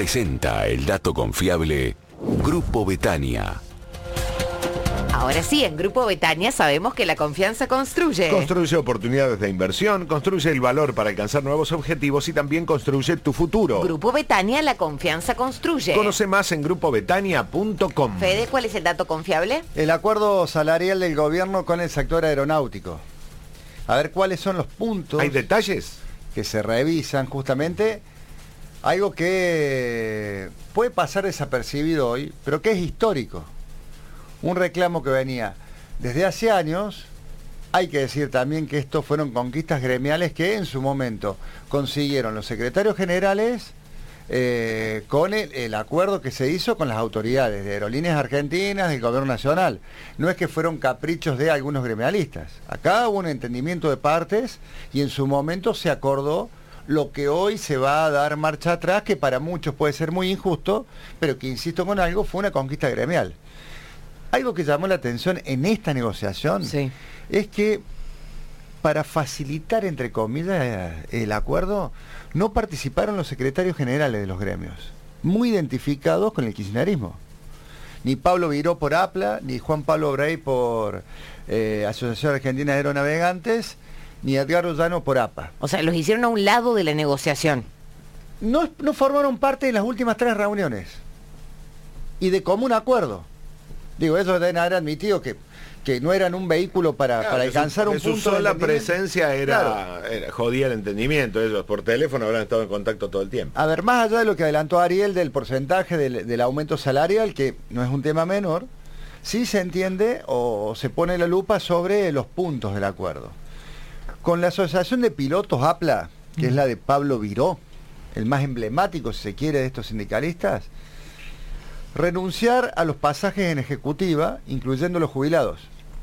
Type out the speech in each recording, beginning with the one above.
presenta el dato confiable Grupo Betania. Ahora sí, en Grupo Betania sabemos que la confianza construye. Construye oportunidades de inversión, construye el valor para alcanzar nuevos objetivos y también construye tu futuro. Grupo Betania, la confianza construye. Conoce más en grupobetania.com. Fede, ¿cuál es el dato confiable? El acuerdo salarial del gobierno con el sector aeronáutico. A ver cuáles son los puntos. ¿Hay detalles? Que se revisan justamente. Algo que puede pasar desapercibido hoy, pero que es histórico. Un reclamo que venía desde hace años. Hay que decir también que estos fueron conquistas gremiales que en su momento consiguieron los secretarios generales con el acuerdo que se hizo con las autoridades de Aerolíneas Argentinas, del Gobierno Nacional. No es que fueron caprichos de algunos gremialistas. Acá hubo un entendimiento de partes y en su momento se acordó lo que hoy se va a dar marcha atrás, que para muchos puede ser muy injusto, pero que, insisto con algo, fue una conquista gremial. Algo que llamó la atención en esta negociación es que para facilitar, entre comillas, el acuerdo, no participaron los secretarios generales de los gremios, muy identificados con el kirchnerismo. Ni Pablo Viró por APLA, ni Juan Pablo Brey por Asociación Argentina de Aeronavegantes, ni Edgardo Llano por APA. O sea, los hicieron a un lado de la negociación. No formaron parte de las últimas 3 reuniones. Y de común acuerdo. Digo, eso deben haber admitido que no eran un vehículo para alcanzar un punto. Su sola presencia jodía el entendimiento. Ellos por teléfono habrán estado en contacto todo el tiempo. A ver, más allá de lo que adelantó Ariel del porcentaje del aumento salarial, que no es un tema menor, sí se entiende o se pone la lupa sobre los puntos del acuerdo. Con la Asociación de Pilotos APLA, que es la de Pablo Viró, el más emblemático, si se quiere, de estos sindicalistas, renunciar a los pasajes en ejecutiva, incluyendo los jubilados.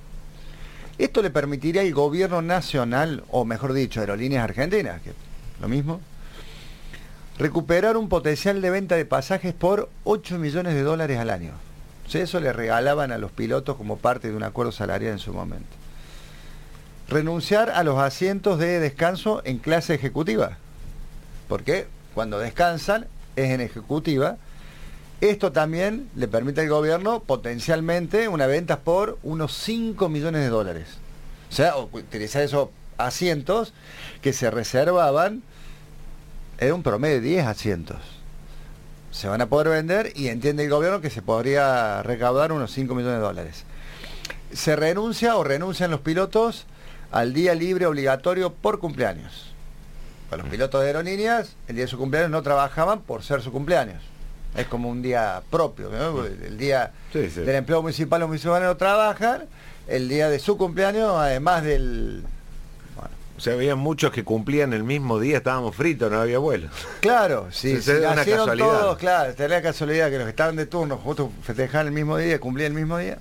Esto le permitiría al gobierno nacional, o mejor dicho, Aerolíneas Argentinas, que es lo mismo, recuperar un potencial de venta de pasajes por $8 millones al año. O sea, eso le regalaban a los pilotos como parte de un acuerdo salarial en su momento. Renunciar a los asientos de descanso en clase ejecutiva, porque cuando descansan es en ejecutiva. Esto también le permite al gobierno potencialmente una venta por unos $5 millones. O sea, utilizar esos asientos que se reservaban, era un promedio de 10 asientos. Se van a poder vender y entiende el gobierno que se podría recaudar unos $5 millones. Se renuncia o renuncian los pilotos al día libre obligatorio por cumpleaños. Para los pilotos de aerolíneas, el día de su cumpleaños no trabajaban por ser su cumpleaños. Es como un día propio, ¿no? El día del empleo municipal, los municipales no trabajan, el día de su cumpleaños, además del... Bueno. O sea, había muchos que cumplían el mismo día, estábamos fritos, no había vuelo. Claro, sí, una casualidad. Todos, claro, tenía la casualidad que los que estaban de turno justo festejaban el mismo día, cumplían el mismo día.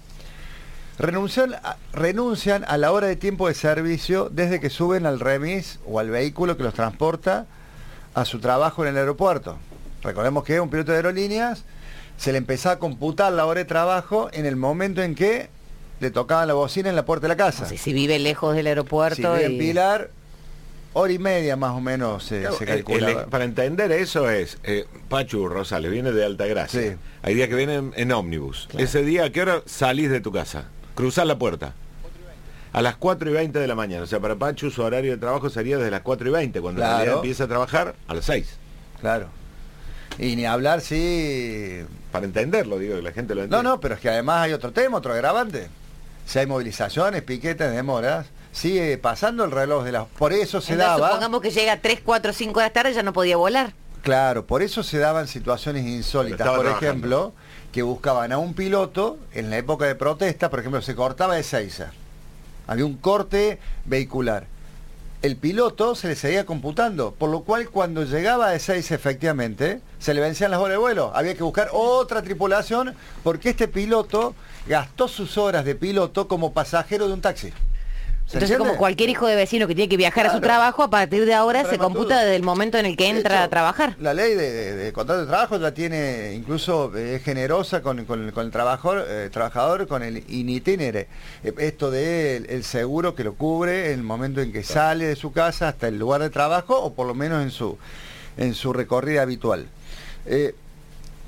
Renuncian a la hora de tiempo de servicio desde que suben al remis o al vehículo que los transporta a su trabajo en el aeropuerto. Recordemos que un piloto de aerolíneas se le empezaba a computar la hora de trabajo en el momento en que le tocaban la bocina en la puerta de la casa. No sé, si vive lejos del aeropuerto. Si vive en Pilar, hora y media más o menos se calcula. Para entender eso es, Pachu Rosales viene de Altagracia. Sí. Hay días que vienen en ómnibus. Claro. Ese día, ¿a qué hora salís de tu casa? Cruzar la puerta. A las 4:20 de la mañana. O sea, para Pachu su horario de trabajo sería desde las 4:20, cuando en realidad empieza a trabajar a las 6. Claro. Y ni hablar si... Para entenderlo, digo, que la gente lo entiende. No, pero es que además hay otro tema, otro agravante. Si hay movilizaciones, piquetes, demoras, sigue pasando el reloj de las... Por eso se daba... Supongamos que llega a 3, 4, 5 de la tarde, ya no podía volar. Claro, por eso se daban situaciones insólitas. Por ejemplo, que buscaban a un piloto en la época de protesta, por ejemplo, se cortaba de Ezeiza. Había un corte vehicular. El piloto se le seguía computando, por lo cual cuando llegaba a Ezeiza efectivamente, se le vencían las horas de vuelo. Había que buscar otra tripulación porque este piloto gastó sus horas de piloto como pasajero de un taxi. Entonces, como cualquier hijo de vecino que tiene que viajar a su trabajo, a partir de ahora se computa desde el momento en el que entra a trabajar. La ley de contrato de trabajo ya tiene, incluso es generosa con el trabajador, con el in itinere. Esto de el seguro que lo cubre en el momento en que sale de su casa hasta el lugar de trabajo, o por lo menos en su recorrida habitual.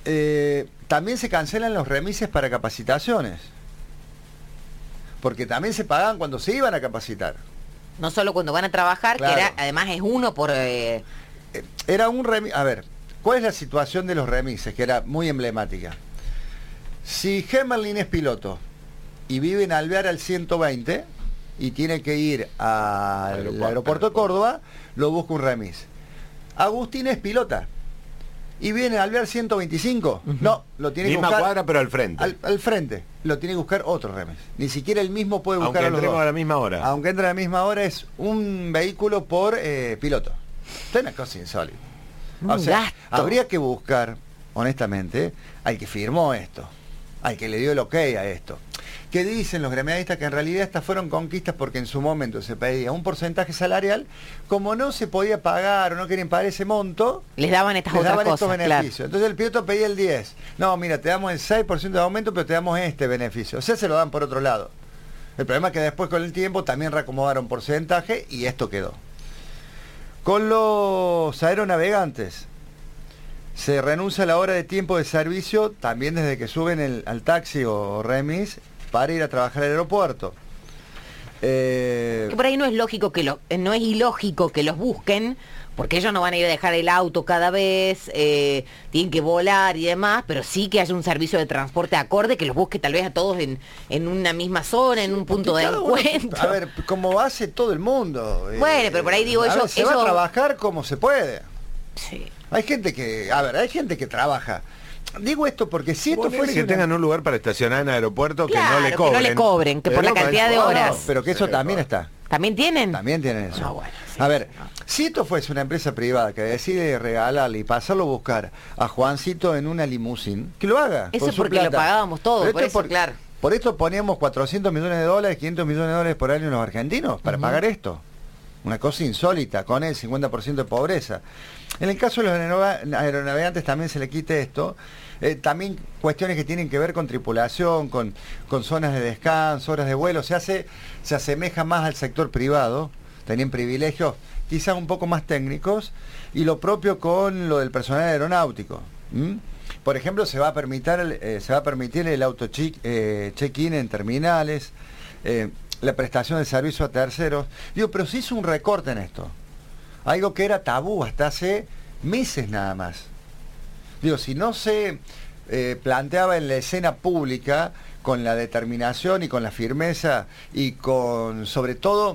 también se cancelan los remises para capacitaciones. Porque también se pagan cuando se iban a capacitar. No solo cuando van a trabajar, Claro. que además es uno por... Era un remis... A ver, ¿cuál es la situación de los remises? Que era muy emblemática. Si Gemerlin es piloto y vive en Alvear al 120 y tiene que ir al aeropuerto de Córdoba, lo busca un remis. Agustín es pilota y viene a Alvear 125. No, lo tiene que Misma buscar... cuadra, pero al frente. Al frente. Lo tiene que buscar otro remis. Ni siquiera el mismo puede buscar Aunque a los entremos dos. a la misma hora. Aunque entre a la misma hora, es un vehículo por piloto. Es una cosa insólita. O sea, gasto. habría que buscar, honestamente, al que firmó esto, al que le dio el ok a esto. Que dicen los gremialistas que en realidad estas fueron conquistas porque en su momento se pedía un porcentaje salarial, como no se podía pagar o no querían pagar ese monto, Les daban estas les otras daban cosas, estos beneficios. Entonces el piloto pedía el 10. No, mira, te damos el 6% de aumento, pero te damos este beneficio. O sea, se lo dan por otro lado. El problema es que después con el tiempo también reacomodaron porcentaje y esto quedó. Con los aeronavegantes se renuncia a la hora de tiempo de servicio también desde que suben al taxi o remis para ir a trabajar al aeropuerto. Que por ahí no es lógico que no es ilógico que los busquen, porque ellos no van a ir a dejar el auto cada vez, tienen que volar y demás, pero sí que haya un servicio de transporte acorde que los busque tal vez a todos en una misma zona, en un punto de Cada uno- encuentro. A ver, como hace todo el mundo. Bueno, pero por ahí digo, a ver, ellos- se va a ellos- trabajar como se puede. Sí. Hay gente que trabaja. Digo esto porque si esto Ponele fuese que una- tengan un lugar para estacionar en aeropuerto Claro, que no le cobren. que no le cobren, que por la Pero cantidad de eso- horas. pero que eso también está. ¿También tienen? También tienen eso. Ah, bueno, sí, a ver, no. si esto fuese una empresa privada que decide regalarle y pasarlo a buscar a Juancito en una limusín, que lo haga. Eso con es su porque lo plata. pagábamos todo, Pero por esto eso, claro. Por esto poníamos 400 millones de dólares, 500 millones de dólares por año en los argentinos para pagar esto. Una cosa insólita, con el 50% de pobreza. En el caso de los aeronavegantes también se le quite esto. También cuestiones que tienen que ver con tripulación, con zonas de descanso, horas de vuelo. Se asemeja más al sector privado. Tenían privilegios quizás un poco más técnicos. Y lo propio con lo del personal aeronáutico. ¿Mm? Por ejemplo, se va a permitir el auto check-in en terminales. La prestación de servicio a terceros. Digo, pero se hizo un recorte en esto. Algo que era tabú hasta hace meses nada más. Digo, si no se planteaba en la escena pública con la determinación y con la firmeza y con, sobre todo,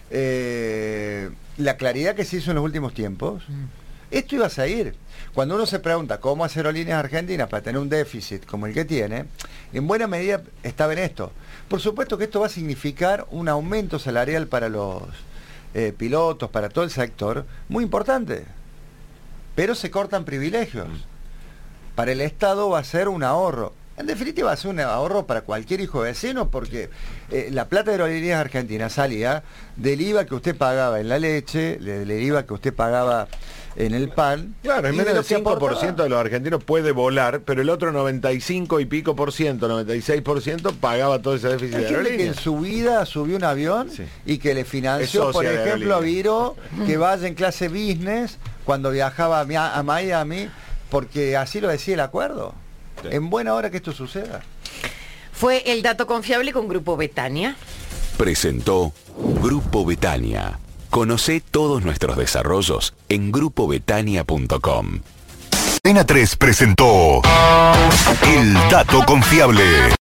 la claridad que se hizo en los últimos tiempos, esto iba a seguir. Cuando uno se pregunta cómo hacer Aerolíneas Argentinas para tener un déficit como el que tiene, en buena medida estaba en esto. Por supuesto que esto va a significar un aumento salarial para los pilotos, para todo el sector, muy importante. Pero se cortan privilegios. Para el Estado va a ser un ahorro. En definitiva va a ser un ahorro para cualquier hijo de vecino porque la plata de Aerolíneas Argentinas salía del IVA que usted pagaba en la leche, del IVA que usted pagaba en el pan. Claro, en y menos de del lo que 5% aportaba. de los argentinos puede volar, pero el otro 95 y pico por ciento, 96% pagaba todo ese déficit Hay de gente que en aerolíneas. su vida subió un avión Sí. y que le Es financió, por socia de ejemplo, a aerolínea. Viro que vaya en clase business cuando viajaba a Miami, porque así lo decía el acuerdo. Sí. En buena hora que esto suceda. Fue el dato confiable con Grupo Betania. Presentó Grupo Betania. Conoce todos nuestros desarrollos en grupobetania.com. Antena 3 presentó El Dato Confiable.